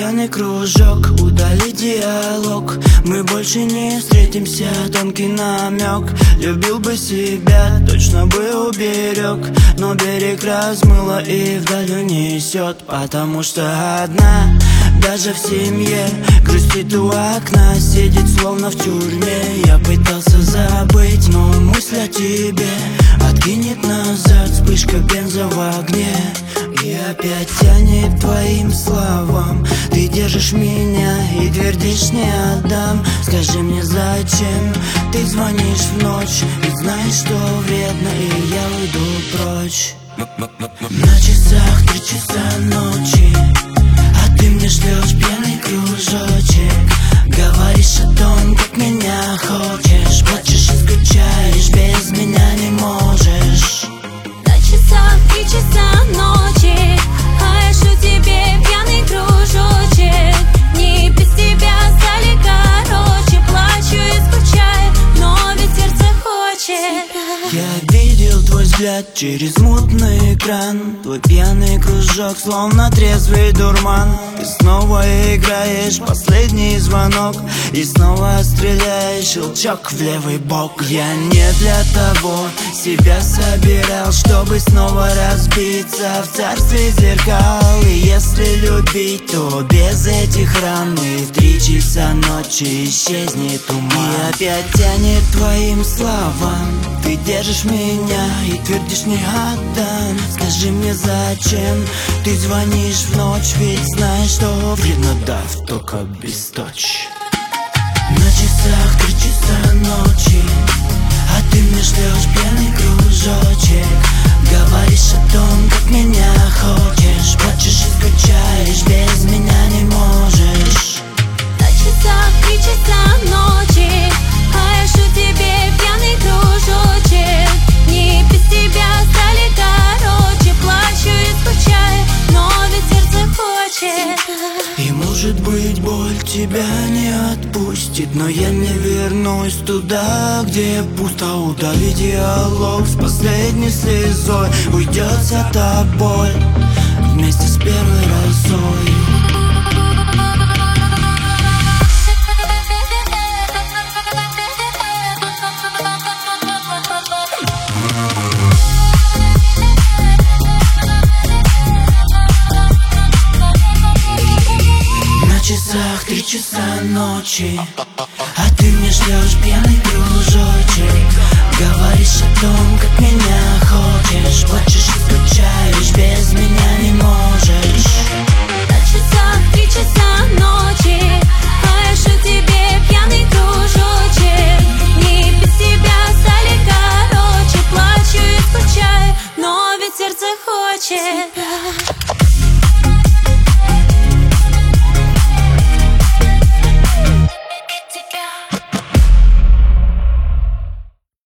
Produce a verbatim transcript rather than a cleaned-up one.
пьяный кружок, удали диалог. Мы больше не встретимся, тонкий намек. Любил бы себя, точно бы уберег, но берег размыло и вдаль унесет. Потому что одна, даже в семье, грустит у окна, сидит словно в тюрьме. Я пытался забыть, но мысль о тебе откинет назад вспышка бенза в огне. И опять тянет к твоим словам. Ты держишь меня и твердишь не отдам. Скажи мне, зачем ты звонишь в ночь? Ведь знаешь, что вредно, и я уйду прочь. На часах три часа ночи, а ты мне шлешь пьяный кружочек. Говоришь о том, как меня хочешь, плачешь и скучаешь, без меня не можешь. На часах три часа ночи, а я шлю тебе пьяный кружочек. Дни без тебя стали короче, плачу и скучаю, но ведь сердце хочет. Я видел твой взгляд через мутный экран, твой пьяный кружок, словно трезвый дурман. Ты снова играешь последний звонок и снова стреляешь, щелчок в левый бок. Я не для того себя собирал, чтобы снова разбиться в царстве зеркал. И если любить, то без этих ран, и в три часа ночи исчезнет туман. И опять тянет к твоим словам. Ты держишь меня и твердишь не отдам. Скажи мне, зачем ты звонишь в ночь? Ведь знаешь, что вредно, дав только бесточь. На часах три часа ночи, а ты мне шлешь пьяный кружочек. Говоришь о том, как меня хочешь, плачешь и скучаешь, без меня не можешь. На часах три часа ночи, а я шлю тебе пьяный кружочек. Дни без тебя стали короче, плачу и скучаю, но ведь сердце хочет. И может быть боль тебя не отпустит, но я не вернусь туда, где пусто. Удали диалог с последней слезой, уйдет вся та боль вместе с первой росой. На часах три часа ночи, а ты мне шлешь пьяный кружочек. Говоришь о том, как меня